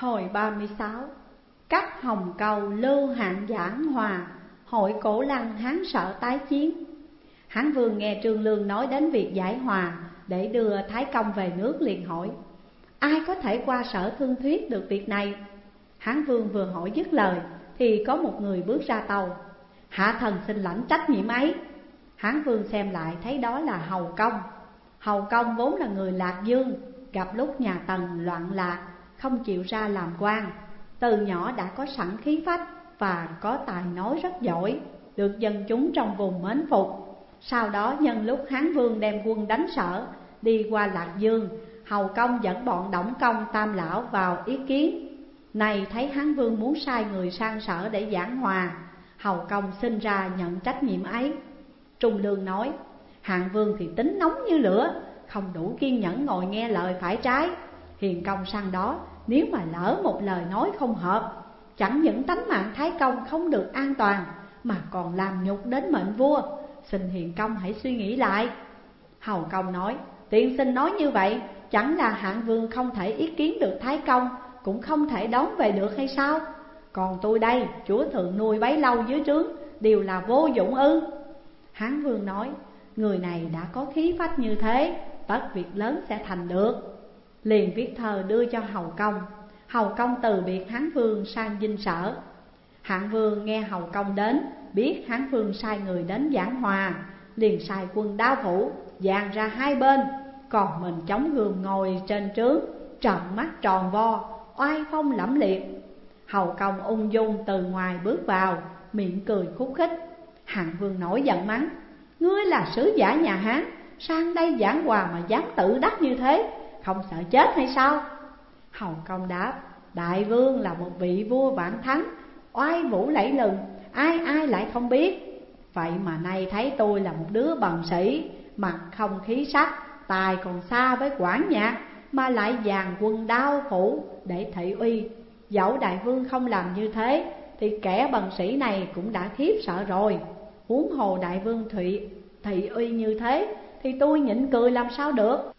Hồi 36. Cắt Hồng Câu lưu hạn giảng hòa, hội Cổ Lăng Hán Sở tái chiến. Hán Vương nghe Trương Lương nói đến việc giải hòa để đưa Thái Công về nước, liền hỏi: ai có thể qua Sở thương thuyết được việc này? Hán Vương vừa hỏi dứt lời thì có một người bước ra tàu: hạ thần xin lãnh trách nhiệm ấy. Hán Vương xem lại thấy đó là Hầu Công. Hầu Công vốn là người Lạc Dương, gặp lúc nhà Tần loạn lạc không chịu ra làm quan. Từ nhỏ đã có sẵn khí phách và có tài nói rất giỏi, được dân chúng trong vùng mến phục. Sau đó nhân lúc Hán Vương đem quân đánh Sở đi qua Lạc Dương, Hầu Công dẫn bọn Đổng Công, Tam Lão vào ý kiến. Này thấy Hán Vương muốn sai người sang Sở để giảng hòa, Hầu Công sinh ra nhận trách nhiệm ấy. Trung Lương nói: Hạng Vương thì tính nóng như lửa, không đủ kiên nhẫn ngồi nghe lời phải trái. Hiền công sang đó, nếu mà lỡ một lời nói không hợp, chẳng những tánh mạng Thái Công không được an toàn, mà còn làm nhục đến mệnh vua. Xin hiền công hãy suy nghĩ lại. Hầu Công nói: tiện xin nói như vậy, chẳng là Hạng Vương không thể ý kiến được Thái Công, cũng không thể đón về được hay sao? Còn tôi đây, chúa thượng nuôi bấy lâu dưới trướng, đều là vô dụng ư? Hán Vương nói: người này đã có khí phách như thế, tất việc lớn sẽ thành được. Liền viết thơ đưa cho Hầu Công. Hầu Công từ biệt Hán Vương sang dinh Sở. Hạng Vương nghe Hầu Công đến, biết Hán Vương sai người đến giảng hòa, liền sai quân đao phủ dàn ra hai bên, còn mình chống gươm ngồi trên trướng, trợn mắt tròn vo, oai phong lẫm liệt. Hầu Công ung dung từ ngoài bước vào, miệng cười khúc khích. Hạng Vương nổi giận mắng: ngươi là sứ giả nhà Hán, sang đây giảng hòa mà dám tự đắc như thế, không sợ chết hay sao? Hầu Công đáp: đại vương là một vị vua vạn thắng, oai vũ lẫy lừng, ai ai lại không biết. Vậy mà nay thấy tôi là một đứa bần sĩ, mặt không khí sắc, tài còn xa với quản nhạc, mà lại dàn quân đao phủ để thị uy. Dẫu đại vương không làm như thế thì kẻ bần sĩ này cũng đã khiếp sợ rồi. Huống hồ đại vương thị uy như thế thì tôi nhịn cười làm sao được.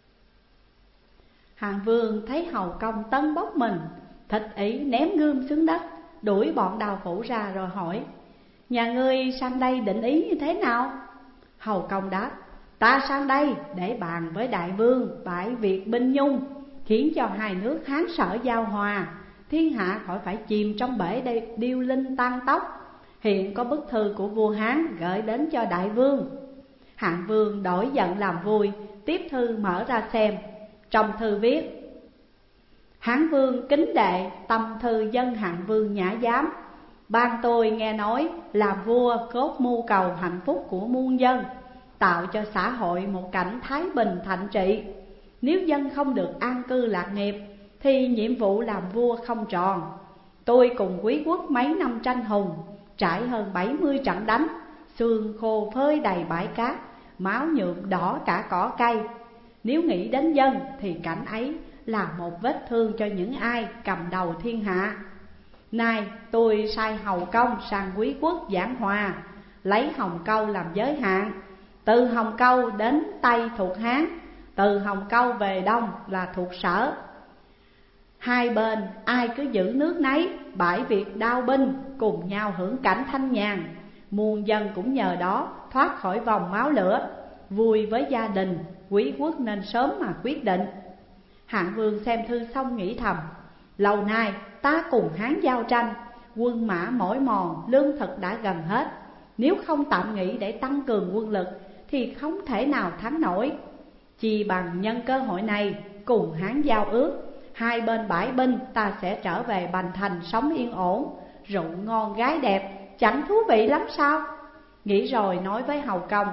Hạng Vương thấy Hầu Công tân bốc mình, thịch ý ném gươm xuống đất, đuổi bọn đào phủ ra rồi hỏi: nhà ngươi sang đây định ý như thế nào? Hầu Công đáp: ta sang đây để bàn với đại vương bãi việc binh nhung, khiến cho hai nước Hán Sở giao hòa, thiên hạ khỏi phải chìm trong bể điêu linh tan tóc. Hiện có bức thư của vua Hán gửi đến cho đại vương. Hạng Vương đổi giận làm vui, tiếp thư mở ra xem. Trong thư viết: Hán Vương kính đệ, tâm thư dân Hạng Vương Nhã Giám. Ban tôi nghe nói làm vua cốt mưu cầu hạnh phúc của muôn dân, tạo cho xã hội một cảnh thái bình thạnh trị. Nếu dân không được an cư lạc nghiệp thì nhiệm vụ làm vua không tròn. Tôi cùng quý quốc mấy năm tranh hùng, trải hơn 70 trận đánh, xương khô phơi đầy bãi cát, máu nhuộm đỏ cả cỏ cây. Nếu nghĩ đến dân thì cảnh ấy là một vết thương cho những ai cầm đầu thiên hạ. Nay tôi sai Hầu Công sang quý quốc giảng hòa, lấy Hồng Câu làm giới hạn. Từ Hồng Câu đến Tây thuộc Hán, từ Hồng Câu về Đông là thuộc Sở. Hai bên ai cứ giữ nước nấy, bãi việc đao binh, cùng nhau hưởng cảnh thanh nhàn. Muôn dân cũng nhờ đó thoát khỏi vòng máu lửa, vui với gia đình, quý quốc nên sớm mà quyết định. Hạng Vương xem thư xong nghĩ thầm: lâu nay ta cùng Hán giao tranh, quân mã mỏi mòn, lương thực đã gần hết. Nếu không tạm nghỉ để tăng cường quân lực thì không thể nào thắng nổi. Chỉ bằng nhân cơ hội này cùng Hán giao ước, hai bên bãi binh ta sẽ trở về Bành Thành sống yên ổn, rượu ngon gái đẹp, chẳng thú vị lắm sao? Nghĩ rồi nói với Hầu Công: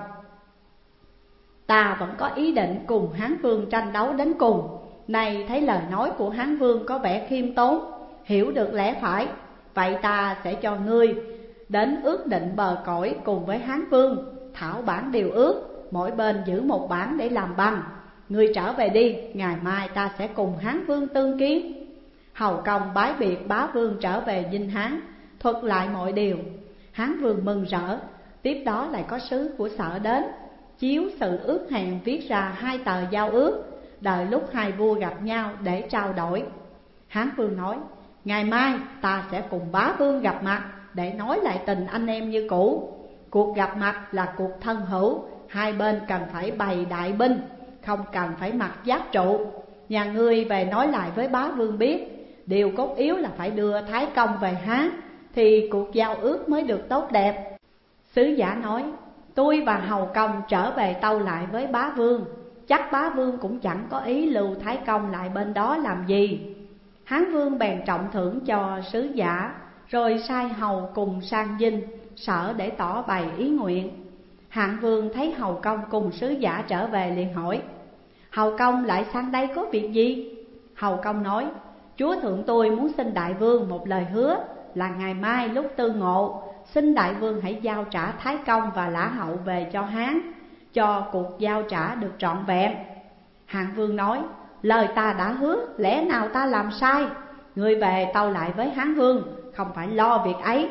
ta vẫn có ý định cùng Hán Vương tranh đấu đến cùng. Này thấy lời nói của Hán Vương có vẻ khiêm tốn, hiểu được lẽ phải, vậy ta sẽ cho ngươi đến ước định bờ cõi cùng với Hán Vương, thảo bản điều ước, mỗi bên giữ một bản để làm bằng. Ngươi trở về đi, ngày mai ta sẽ cùng Hán Vương tương kiến. Hầu Công bái biệt bá vương trở về dinh Hán, thuật lại mọi điều. Hán Vương mừng rỡ. Tiếp đó lại có sứ của Sở đến, chiếu sự ước hẹn viết ra hai tờ giao ước, đợi lúc hai vua gặp nhau để trao đổi. Hán Vương nói: ngày mai ta sẽ cùng bá vương gặp mặt để nói lại tình anh em như cũ. Cuộc gặp mặt là cuộc thân hữu, hai bên cần phải bày đại binh, không cần phải mặc giáp trụ. Nhà ngươi về nói lại với bá vương biết, điều cốt yếu là phải đưa Thái Công về Hán, thì cuộc giao ước mới được tốt đẹp. Sứ giả nói, tôi và Hầu Công trở về tâu lại với bá vương, chắc bá vương cũng chẳng có ý lưu Thái Công lại bên đó làm gì. Hán vương bèn trọng thưởng cho sứ giả, rồi sai hầu cùng sang dinh Sở để tỏ bày ý nguyện. Hạng vương thấy Hầu Công cùng sứ giả trở về liền hỏi, Hầu Công lại sang đây có việc gì? Hầu Công nói, chúa thượng tôi muốn xin đại vương một lời hứa, là ngày mai lúc tư ngộ, xin đại vương hãy giao trả Thái Công và Lã Hậu về cho Hán, cho cuộc giao trả được trọn vẹn. Hạng vương nói, lời ta đã hứa, lẽ nào ta làm sai? Ngươi về tâu lại với Hán vương, không phải lo việc ấy.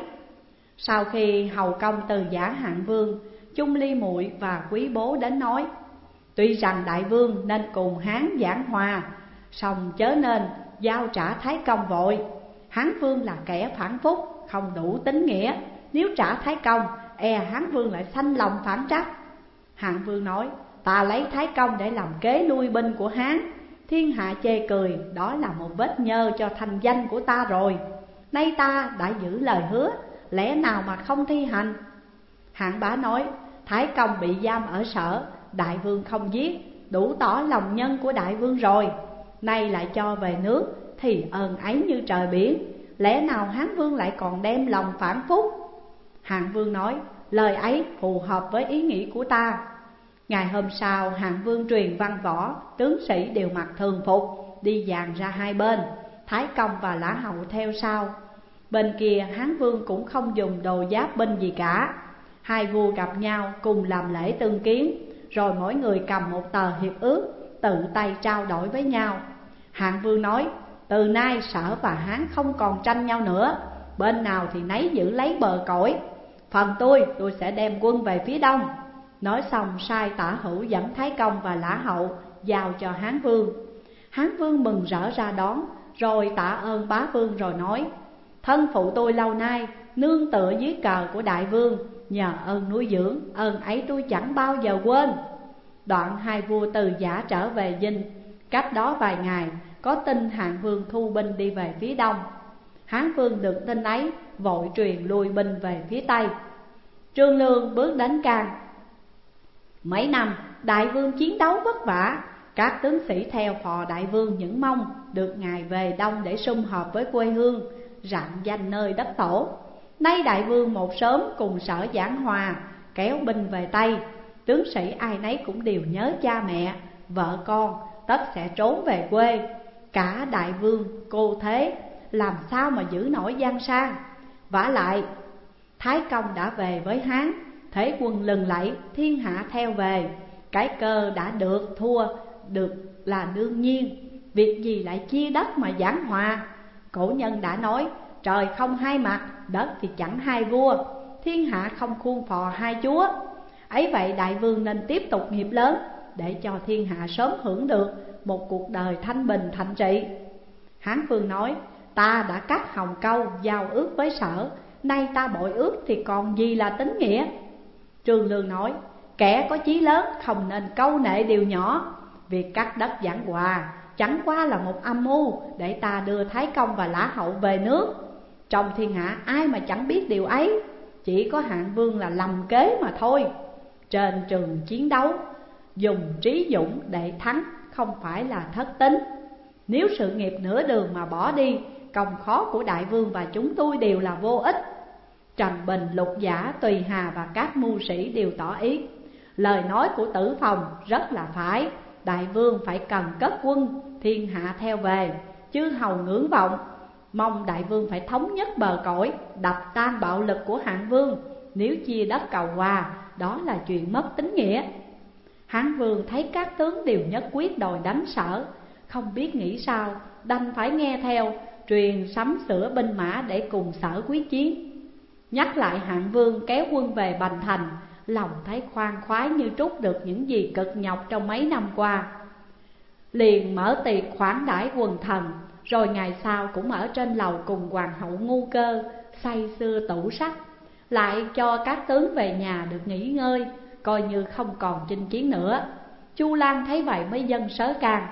Sau khi Hầu Công từ giả Hạng vương, Chung Ly Muội và Quý Bố đến nói, tuy rằng đại vương nên cùng Hán giảng hòa, song chớ nên giao trả Thái Công vội. Hán vương là kẻ phản phúc, không đủ tín nghĩa, nếu trả Thái Công, e Hán vương lại sanh lòng phản trách. Hạng vương nói, ta lấy Thái Công để làm kế lui binh của Hán, thiên hạ chê cười, đó là một vết nhơ cho thành danh của ta rồi. Nay ta đã giữ lời hứa, lẽ nào mà không thi hành? Hạng bá nói, Thái Công bị giam ở Sở, đại vương không giết, đủ tỏ lòng nhân của đại vương rồi. Nay lại cho về nước, thì ơn ấy như trời biển, lẽ nào Hán vương lại còn đem lòng phản phúc? Hạng vương nói, lời ấy phù hợp với ý nghĩ của ta. Ngày hôm sau, Hạng vương truyền văn võ, tướng sĩ đều mặc thường phục, đi dàn ra hai bên, Thái Công và Lã Hậu theo sau. Bên kia Hán vương cũng không dùng đồ giáp binh gì cả. Hai vua gặp nhau cùng làm lễ tương kiến, rồi mỗi người cầm một tờ hiệp ước, tự tay trao đổi với nhau. Hạng vương nói, từ nay Sở và Hán không còn tranh nhau nữa, bên nào thì nấy giữ lấy bờ cõi. Phần tôi sẽ đem quân về phía đông. Nói xong sai Tả Hữu dẫn Thái Công và Lã Hậu giao cho Hán vương. Hán vương mừng rỡ ra đón, rồi tạ ơn bá vương rồi nói, thân phụ tôi lâu nay nương tựa dưới cờ của đại vương, nhờ ơn nuôi dưỡng, ơn ấy tôi chẳng bao giờ quên. Đoạn hai vua từ giả trở về dinh. Cách đó vài ngày, có tin Hạng vương thu binh đi về phía đông. Hán vương được tin ấy, vội truyền lui binh về phía tây. Trương Lương bước đến Can. Mấy năm đại vương chiến đấu vất vả, các tướng sĩ theo phò đại vương những mong được ngài về đông để sum họp với quê hương, rạng danh nơi đất tổ. Nay đại vương một sớm cùng Sở giảng hòa, kéo binh về Tây. Tướng sĩ ai nấy cũng đều nhớ cha mẹ, vợ con, tất sẽ trốn về quê. Cả đại vương, cô thế, làm sao mà giữ nổi giang sang? Vả lại, Thái Công đã về với Hán, thế quân lừng lẫy, thiên hạ theo về. Cái cơ đã được, thua được là đương nhiên, việc gì lại chia đất mà giảng hòa? Cổ nhân đã nói, trời không hai mặt, đất thì chẳng hai vua, thiên hạ không khuôn phò hai chúa. Ấy vậy đại vương nên tiếp tục nghiệp lớn, để cho thiên hạ sớm hưởng được một cuộc đời thanh bình thạnh trị. Hán vương nói, ta đã cắt Hồng Câu giao ước với Sở, nay ta bội ước thì còn gì là tín nghĩa? Trương Lương nói, kẻ có chí lớn không nên câu nệ điều nhỏ. Việc cắt đất giảng hòa chẳng qua là một âm mưu để ta đưa Thái Công và Lã Hậu về nước. Trong thiên hạ ai mà chẳng biết điều ấy, chỉ có Hạng vương là lầm kế mà thôi. Trên trường chiến đấu, dùng trí dũng để thắng không phải là thất tính. Nếu sự nghiệp nửa đường mà bỏ đi, công khó của đại vương và chúng tôi đều là vô ích. Trần Bình, Lục Giả, Tùy Hà và các mưu sĩ đều tỏ ý. Lời nói của Tử Phòng rất là phải, đại vương phải cần cất quân, thiên hạ theo về. Chư hầu ngưỡng vọng, mong đại vương phải thống nhất bờ cõi, đập tan bạo lực của Hạng vương. Nếu chia đất cầu hòa, đó là chuyện mất tín nghĩa. Hán vương thấy các tướng đều nhất quyết đòi đánh Sở, không biết nghĩ sao, đành phải nghe theo, truyền sắm sửa binh mã để cùng Sở quyết chiến. Nhắc lại Hạng vương kéo quân về Bành Thành, lòng thấy khoan khoái như trút được những gì cực nhọc trong mấy năm qua. Liền mở tiệc khoản đãi quần thần, Rồi ngày sau cũng ở trên lầu cùng hoàng hậu Ngu Cơ say sưa tủ sắc, lại cho các tướng về nhà được nghỉ ngơi, coi như không còn chinh chiến nữa. Chu Lan thấy vậy mới dâng sớ can: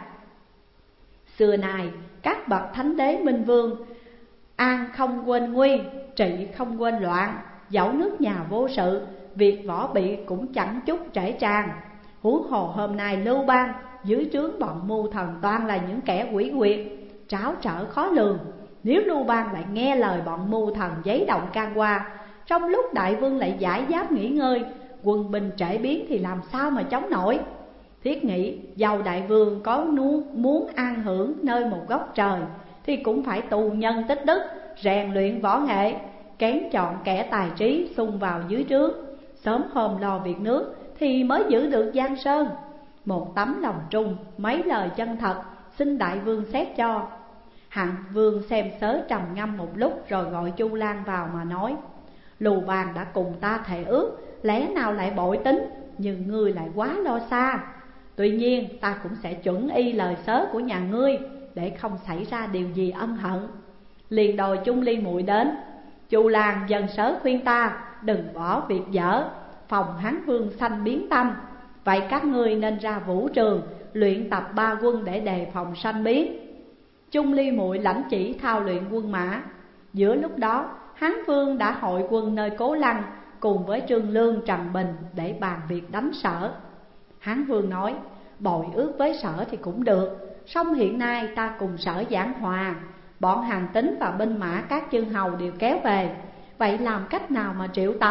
xưa nay các bậc thánh đế minh vương, an không quên nguy, trị không quên loạn. Dẫu nước nhà vô sự, việc võ bị cũng chẳng chút trễ tràn. Huống hồ hôm nay Lưu Bang dưới trướng bọn mưu thần toàn là những kẻ quỷ quyệt, tráo trở khó lường. Nếu Lưu Bang lại nghe lời bọn mưu thần giấy động can qua, trong lúc đại vương lại giải giáp nghỉ ngơi, quân binh trễ biến thì làm sao mà chống nổi. Thiết nghĩ dầu đại vương có muốn an hưởng nơi một góc trời, thì cũng phải tù nhân tích đức, rèn luyện võ nghệ, kén chọn kẻ tài trí xung vào dưới trướng, sớm hôm lo việc nước thì mới giữ được Giang Sơn. Một tấm lòng trung, mấy lời chân thật, xin đại vương xét cho. Hạng vương xem sớ trầm ngâm một lúc rồi gọi Chu Lan vào mà nói: Lưu Bang đã cùng ta thề ước, lẽ nào lại bội tính, nhưng ngươi lại quá lo xa. Tuy nhiên ta cũng sẽ chuẩn y lời sớ của nhà ngươi, để không xảy ra điều gì ân hận. Liền đòi Chung Ly muội đến. Chu Lan dần sớ khuyên ta đừng bỏ việc dở, phòng Hán vương sanh biến tâm. Vậy các ngươi nên ra vũ trường luyện tập 3 quân để đề phòng sanh biến. Chung Ly muội lãnh chỉ thao luyện quân mã. Giữa lúc đó Hán vương đã hội quân nơi Cố Lăng cùng với Trương Lương, Trầm Bình để bàn việc đánh Sở. Hán vương nói: bội ước với Sở thì cũng được, song hiện nay ta cùng Sở giảng hòa, bọn Hàn Tín và binh mã các chư hầu đều kéo về, vậy làm cách nào mà triệu tập?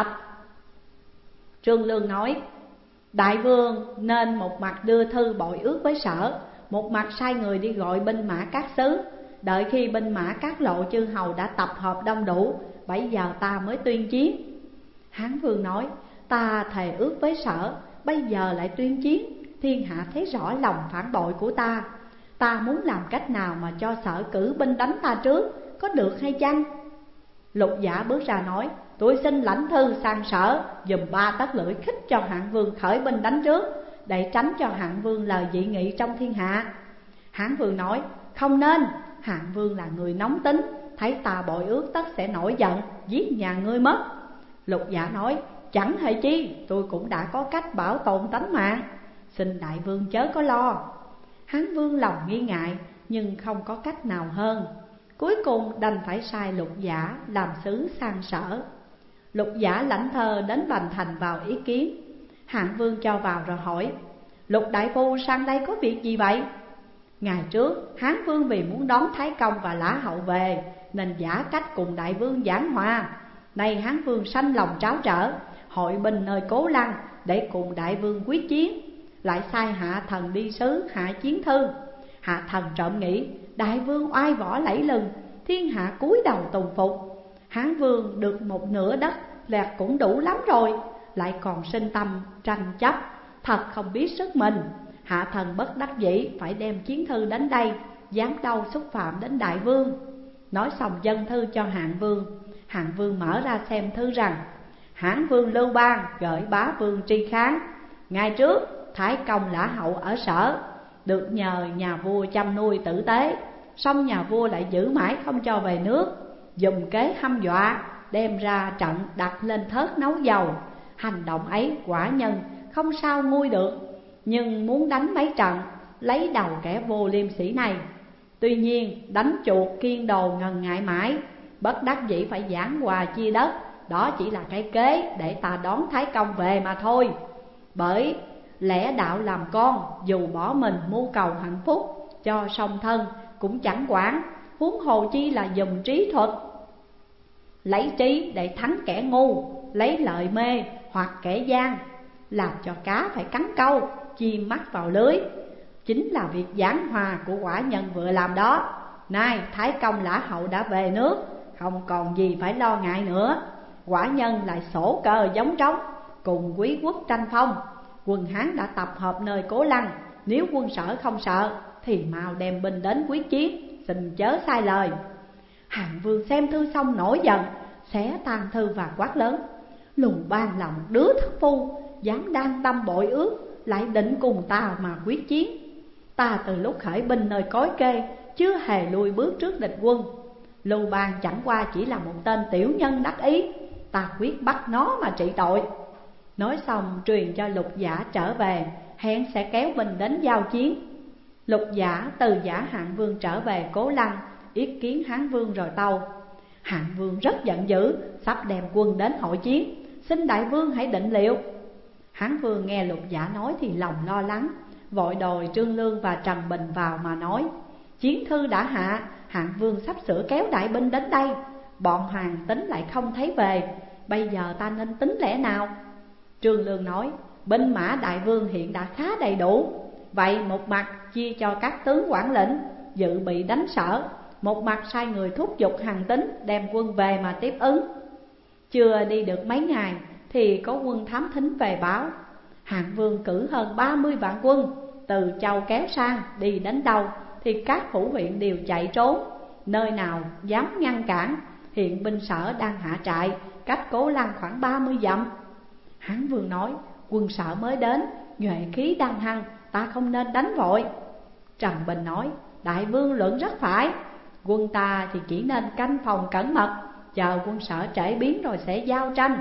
Trương Lương nói: đại vương nên một mặt đưa thư bội ước với Sở, một mặt sai người đi gọi binh mã các xứ. Đợi khi binh mã các lộ chư hầu đã tập hợp đông đủ, bây giờ ta mới tuyên chiến. Hán vương nói: ta thề ước với Sở, bây giờ lại tuyên chiến, thiên hạ thấy rõ lòng phản bội của ta. Ta muốn làm cách nào mà cho Sở cử binh đánh ta trước, có được hay chăng? Lục Giả bước ra nói: tôi xin lãnh thư sang Sở, dùm 3 tấc lưỡi khích cho Hạng vương khởi binh đánh trước, để tránh cho Hạng vương lời dị nghị trong thiên hạ. Hán vương nói: không nên, Hạng vương là người nóng tính, thấy ta bội ước tất sẽ nổi giận, giết nhà ngươi mất. Lục Giả nói: chẳng hề chi, tôi cũng đã có cách bảo tồn tánh mạng, xin đại vương chớ có lo. Hán vương lòng nghi ngại nhưng không có cách nào hơn, cuối cùng đành phải sai Lục Giả làm sứ sang Sở. Lục Giả lãnh thơ đến Bành Thành vào ý kiến. Hạng vương cho vào rồi hỏi: Lục đại phu sang đây có việc gì vậy? Ngày trước Hán vương vì muốn đón Thái Công và Lã Hậu về, nên giả cách cùng đại vương giảng hòa. Nay Hán vương sanh lòng tráo trở, hội binh nơi Cố Lăng để cùng đại vương quyết chiến, lại sai hạ thần đi sứ hạ chiến thư. Hạ thần trộm nghĩ đại vương oai võ lẫy lừng, thiên hạ cúi đầu tùng phục. Hán vương được một nửa đất lẹt cũng đủ lắm rồi, lại còn sinh tâm tranh chấp, thật không biết sức mình. Hạ thần bất đắc dĩ phải đem chiến thư đến đây, dám đâu xúc phạm đến đại vương. Nói xong dâng thư cho Hạng vương. Hạng vương mở ra xem thư rằng: Hán vương Lưu Bang gửi bá vương Tri Kháng, ngày trước Thái Công Lã Hậu ở Sở, được nhờ nhà vua chăm nuôi tử tế, song nhà vua lại giữ mãi không cho về nước, dùng kế hăm dọa, đem ra trận đặt lên thớt nấu dầu. Hành động ấy quả nhân không sao nguôi được, nhưng muốn đánh mấy trận lấy đầu kẻ vô liêm sỉ này. Tuy nhiên đánh chuột kiên đồ ngần ngại mãi, bất đắc dĩ phải giảng hòa chia đất. Đó chỉ là cái kế để ta đón Thái Công về mà thôi. Bởi lẽ đạo làm con, dù bỏ mình mưu cầu hạnh phúc cho song thân cũng chẳng quản, huống hồ chi là dùng trí thuật. Lấy trí để thắng kẻ ngu, lấy lợi mê hoặc kẻ gian, làm cho cá phải cắn câu, chim mắc vào lưới. Chính là việc giảng hòa của quả nhân vừa làm đó. Nay Thái Công Lã Hậu đã về nước, không còn gì phải lo ngại nữa. Quả nhân lại sổ cờ giống trống, cùng quý quốc tranh phong. Quân Hán đã tập hợp nơi Cố Lăng, nếu quân Sở không sợ thì mau đem binh đến quyết chiến, xin chớ sai lời. Hạng vương xem thư xong nổi giận, xé tan thư và quát lớn: Lưu Bang là một đứa thất phu, dám đan tâm bội ước, lại định cùng ta mà quyết chiến. Ta từ lúc khởi binh nơi Cối Kê chưa hề lùi bước trước địch quân. Lưu Bang chẳng qua chỉ là một tên tiểu nhân đắc ý, ta quyết bắt nó mà trị tội. Nói xong truyền cho Lục Giả trở về, hẹn sẽ kéo binh đến giao chiến. Lục Giả từ Giả Hạng Vương trở về Cố Lăng, yết kiến Hán Vương rồi tâu. Hạng Vương rất giận dữ, sắp đem quân đến hội chiến, xin đại vương hãy định liệu. Hán Vương nghe Lục Giả nói thì lòng lo lắng, vội đòi Trương Lương và Trần Bình vào mà nói. Chiến thư đã hạ, Hạng Vương sắp sửa kéo đại binh đến đây, bọn Hoàng tính lại không thấy về, bây giờ ta nên tính lẽ nào? Trương Lương nói, binh mã đại vương hiện đã khá đầy đủ, vậy một mặt chia cho các tướng quản lĩnh dự bị đánh Sở, một mặt sai người thúc giục Hàn Tín đem quân về mà tiếp ứng. Chưa đi được mấy ngày thì có quân thám thính về báo, Hạng Vương cử hơn 30 vạn quân từ châu kéo sang, đi đến đâu thì các phủ huyện đều chạy trốn, nơi nào dám ngăn cản. Hiện binh Sở đang hạ trại cách Cố Lăng khoảng 30 dặm. Hán Vương nói, quân Sở mới đến, nhuệ khí đang hăng, ta không nên đánh vội. Trần Bình nói, đại vương luận rất phải, quân ta thì chỉ nên canh phòng cẩn mật, chờ quân Sở trễ biến rồi sẽ giao tranh.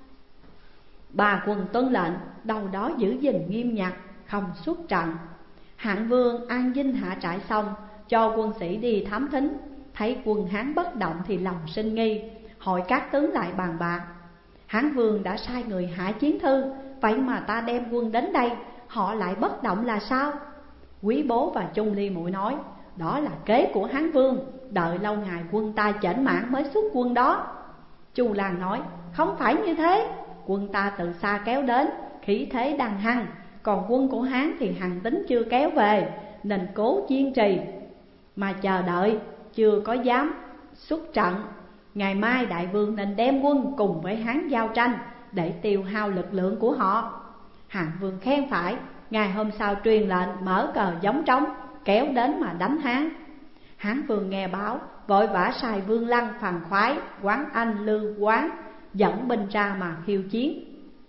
Ba quân tuân lệnh, đâu đó giữ gìn nghiêm ngặt, không xuất trận. Hạng Vương an dinh hạ trại xong, cho quân sĩ đi thám thính, thấy quân Hán bất động thì lòng sinh nghi, hỏi các tướng lại bàn bạc. Hán Vương đã sai người hạ chiến thư, vậy mà ta đem quân đến đây, họ lại bất động là sao? Quý Bố và Chung Ly Muội nói, đó là kế của Hán Vương, đợi lâu ngày quân ta chểnh mãn mới xuất quân đó. Chu Lan nói, không phải như thế, quân ta từ xa kéo đến, khí thế đang hăng, còn quân của Hán thì Hàn Tín chưa kéo về, nên cố kiên trì mà chờ đợi, chưa có dám xuất trận. Ngày mai đại vương nên đem quân cùng với Hán giao tranh, để tiêu hao lực lượng của họ. Hạng Vương khen phải, ngày hôm sau truyền lệnh mở cờ giống trống, kéo đến mà đánh Hán. Hán Vương nghe báo, vội vã sai Vương Lăng, Phàn Khoái, Quán Anh, Lư Quán dẫn binh ra mà khiêu chiến.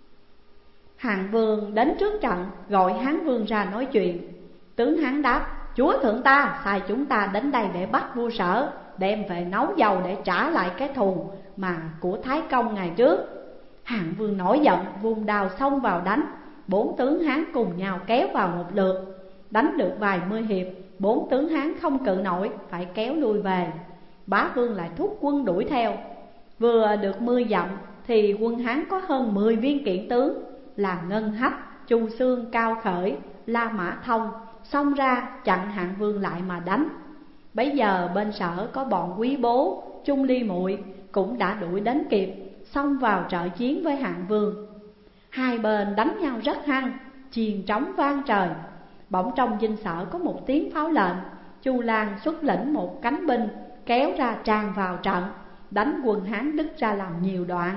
Hạng Vương đến trước trận, gọi Hán Vương ra nói chuyện. Tướng Hán đáp, chúa thượng ta sai chúng ta đến đây để bắt vua Sở, đem về nấu dầu để trả lại cái thù mà của Thái Công ngày trước. Hạng Vương nổi giận, vung đao xông vào đánh. 4 tướng Hán cùng nhau kéo vào một lượt, đánh được vài mươi hiệp, 4 tướng Hán không cự nổi, phải kéo lui về. Bá Vương lại thúc quân đuổi theo. Vừa được 10 dặm thì quân Hán có hơn 10 viên kiện tướng là Ngân Hách, Chu Xương, Cao Khởi, La Mã Thông xông ra chặn Hạng Vương lại mà đánh. Bấy giờ bên Sở có bọn Quý Bố, Chung Ly Muội cũng đã đuổi đến kịp, xông vào trợ chiến với Hạng Vương. Hai bên đánh nhau rất hăng, chiền trống vang trời. Bỗng trong dinh Sở có một tiếng pháo lệnh, Chu Lan xuất lĩnh một cánh binh kéo ra tràn vào trận, đánh quân Hán đứt ra làm nhiều đoạn.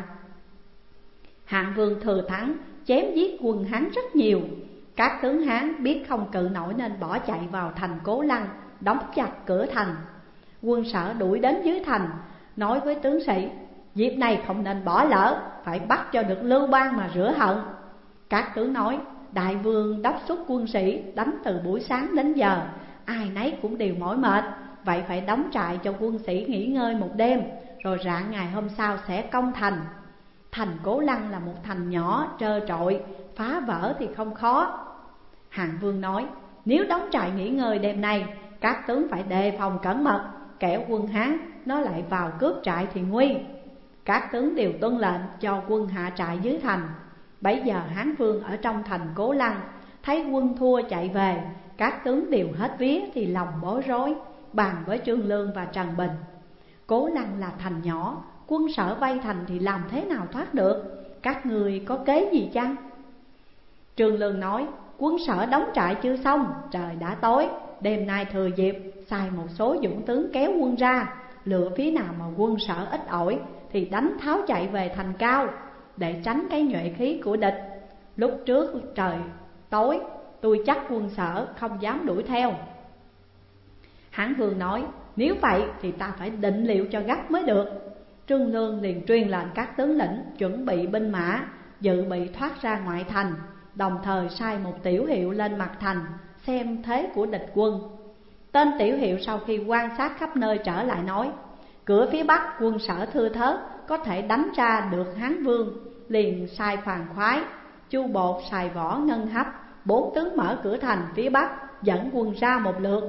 Hạng Vương thừa thắng, chém giết quân Hán rất nhiều. Các tướng Hán biết không cự nổi nên bỏ chạy vào thành Cố Lăng, đóng chặt cửa thành. Quân Sở đuổi đến dưới thành, nói với tướng sĩ, dịp này không nên bỏ lỡ, phải bắt cho được Lưu Bang mà rửa hận. Các tướng nói, đại vương đốc thúc quân sĩ đánh từ buổi sáng đến giờ, ai nấy cũng đều mỏi mệt, vậy phải đóng trại cho quân sĩ nghỉ ngơi một đêm, rồi rạng ngày hôm sau sẽ công thành. Thành Cố Lăng là một thành nhỏ trơ trọi, phá vỡ thì không khó. Hạng Vương nói, nếu đóng trại nghỉ ngơi đêm nay, các tướng phải đề phòng cẩn mật, kẻo quân Hán nó lại vào cướp trại thì nguy. Các tướng đều tuân lệnh cho quân hạ trại dưới thành. Bấy giờ Hán Vương ở trong thành Cố Lăng thấy quân thua chạy về, các tướng đều hết vía thì lòng bối rối, bàn với Trương Lương và Trần Bình. Cố Lăng là thành nhỏ, quân Sở vây thành thì làm thế nào thoát được, các người có kế gì chăng? Trương Lương nói, quân Sở đóng trại chưa xong, trời đã tối, đêm nay thừa dịp sai một số dũng tướng kéo quân ra, lựa phía nào mà quân Sở ít ỏi thì đánh tháo chạy về thành cao, để tránh cái nhuệ khí của địch. Lúc trước trời tối, tôi chắc quân Sở không dám đuổi theo. Hán Vương nói, nếu vậy thì ta phải định liệu cho gấp mới được. Trương Lương liền truyền lệnh các tướng lĩnh chuẩn bị binh mã, dự bị thoát ra ngoại thành, đồng thời sai một tiểu hiệu lên mặt thành xem thế của địch quân. Tên tiểu hiệu sau khi quan sát khắp nơi trở lại nói: cửa phía bắc quân Sở thưa thớt, có thể đánh ra được Hán Vương. Liền sai Phàn Khoái, Chu Bột xài võ Ngân Hấp 4 tướng mở cửa thành phía bắc, dẫn quân ra một lượt.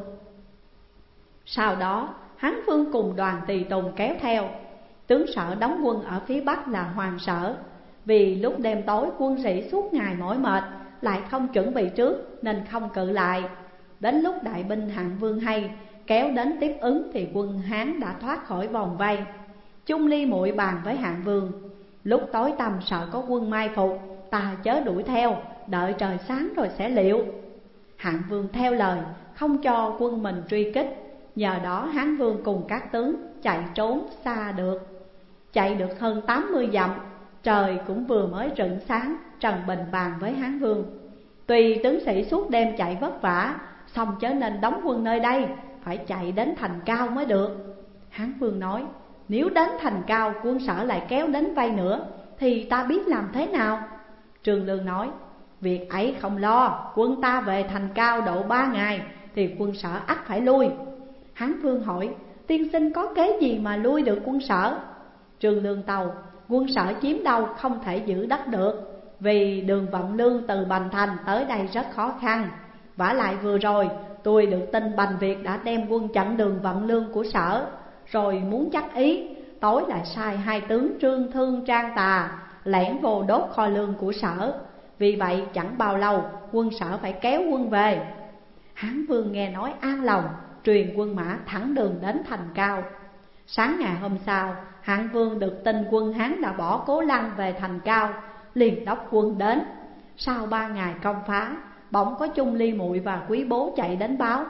Sau đó Hán Vương cùng đoàn tùy tùng kéo theo. Tướng Sở đóng quân ở phía bắc là Hoàng Sở. Vì lúc đêm tối quân sĩ suốt ngày mỏi mệt, lại không chuẩn bị trước nên không cự lại. Đến lúc đại binh Hạng Vương hay kéo đến tiếp ứng thì quân Hán đã thoát khỏi vòng vây. Chung Ly Muội bàn với Hạng Vương: lúc tối tăm sợ có quân mai phục, ta chớ đuổi theo, đợi trời sáng rồi sẽ liệu. Hạng Vương theo lời, không cho quân mình truy kích. Nhờ đó Hán Vương cùng các tướng chạy trốn xa được. Chạy được hơn 80 dặm, trời cũng vừa mới rạng sáng. Trần Bình bàn với Hán Vương: tuy tướng sĩ suốt đêm chạy vất vả, song chớ nên đóng quân nơi đây, phải chạy đến thành Cao mới được. Hán Vương nói: nếu đến thành Cao quân Sở lại kéo đến vây nữa, thì ta biết làm thế nào? Trương Lương nói: việc ấy không lo, quân ta về thành Cao độ 3 ngày thì quân Sở ắt phải lui. Hán Vương hỏi: tiên sinh có kế gì mà lui được quân Sở? Trương Lương tâu: quân Sở chiếm đâu không thể giữ đất được, vì đường vận lương từ Bành Thành tới đây rất khó khăn. Vả lại vừa rồi tôi được tin Bành Việt đã đem quân chặn đường vận lương của Sở, rồi muốn chắc ý, tối lại sai 2 tướng Trương Thương Trang Tà lẻn vô đốt kho lương của Sở. Vì vậy chẳng bao lâu quân Sở phải kéo quân về. Hán Vương nghe nói an lòng, truyền quân mã thẳng đường đến thành Cao. Sáng ngày hôm sau, Hạng Vương được tin quân Hán đã bỏ Cố Lăng về thành Cao, liền đốc quân đến. Sau 3 ngày công phá, bỗng có Chung Ly Muội và Quý Bố chạy đến báo: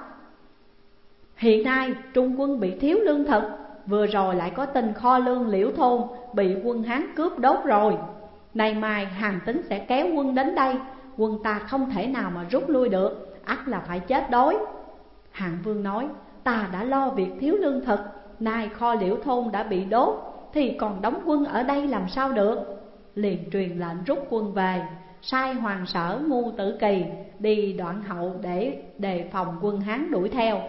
hiện nay Trung quân bị thiếu lương thực, vừa rồi lại có tin kho lương Liễu Thôn bị quân Hán cướp đốt rồi. Nay mai Hàn Tín sẽ kéo quân đến đây, quân ta không thể nào mà rút lui được, ắt là phải chết đói. Hạng Vương nói: ta đã lo việc thiếu lương thực, nay kho Liễu Thôn đã bị đốt, thì còn đóng quân ở đây làm sao được? Liền truyền lệnh rút quân về, sai Hoàng Sở Ngu Tử Kỳ đi Đoạn Hậu để đề phòng quân Hán đuổi theo.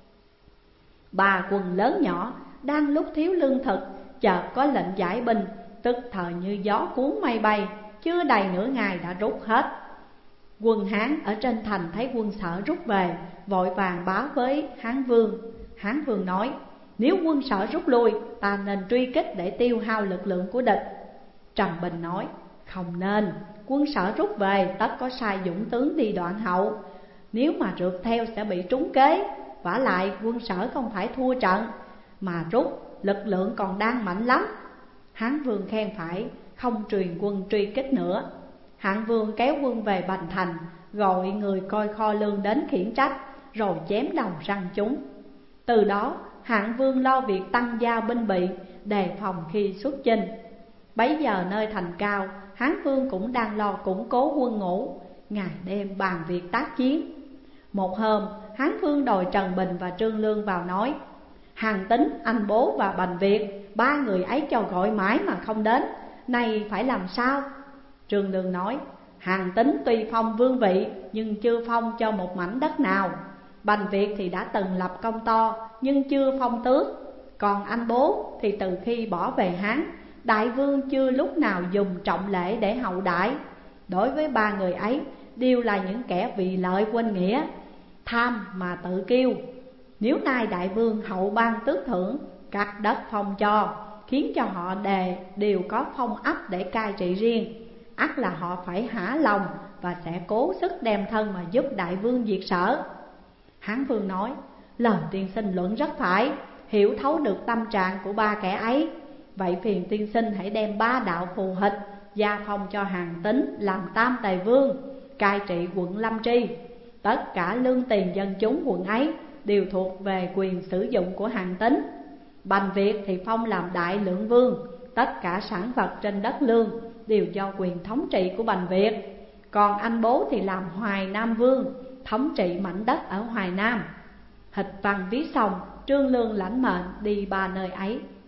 3 quân lớn nhỏ đang lúc thiếu lương thực, chợt có lệnh giải binh, tức thời như gió cuốn mây bay, chưa đầy nửa ngày đã rút hết. Quân Hán ở trên thành thấy quân Sở rút về, vội vàng báo với Hán Vương. Hán Vương nói: nếu quân Sở rút lui, ta nên truy kích để tiêu hao lực lượng của địch. Trầm Bình nói: không nên, quân Sở rút về tất có sai dũng tướng đi Đoạn Hậu, nếu mà rượt theo sẽ bị trúng kế. Vả lại quân Sở không phải thua trận, mà rút lực lượng còn đang mạnh lắm. Hán Vương khen phải, không truyền quân truy kích nữa. Hạng Vương kéo quân về Bành Thành, gọi người coi kho lương đến khiển trách, rồi chém đầu răng chúng. Từ đó Hạng Vương lo việc tăng gia binh bị, đề phòng khi xuất chinh. Bấy giờ nơi thành Cao, Hán Vương cũng đang lo củng cố quân ngũ, ngày đêm bàn việc tác chiến. Một hôm, Hán Vương đòi Trần Bình và Trương Lương vào nói: Hàn Tín, Anh Bố và Bành Việt, 3 người ấy cho gọi mãi mà không đến, nay phải làm sao? Trương Lương nói: Hàn Tín tuy phong vương vị, nhưng chưa phong cho một mảnh đất nào. Bành Việt thì đã từng lập công to, nhưng chưa phong tước. Còn anh Bố thì từ khi bỏ về Hán, đại vương chưa lúc nào dùng trọng lễ để hậu đãi. Đối với 3 người ấy, đều là những kẻ vì lợi quên nghĩa, tham mà tự kiêu. Nếu nay đại vương hậu ban tước thưởng, cắt đất phong cho, khiến cho họ đều có phong ấp để cai trị riêng, ắt là họ phải hả lòng và sẽ cố sức đem thân mà giúp đại vương diệt Sở. Hán Vương nói: lời tiên sinh luận rất phải, hiểu thấu được tâm trạng của 3 kẻ ấy. Vậy phiền tiên sinh hãy đem 3 đạo phù hịch gia phong cho Hàn Tín làm tam tề vương, cai trị quận Lâm Tri. Tất cả lương tiền dân chúng quận ấy đều thuộc về quyền sử dụng của Hàn Tín. Bành Việt thì phong làm đại lượng vương, tất cả sản vật trên đất lương đều do quyền thống trị của Bành Việt. Còn anh Bố thì làm Hoài Nam vương, thống trị mảnh đất ở Hoài Nam. Hịch văn viết xong, Trương Lương lãnh mệnh đi 3 nơi ấy.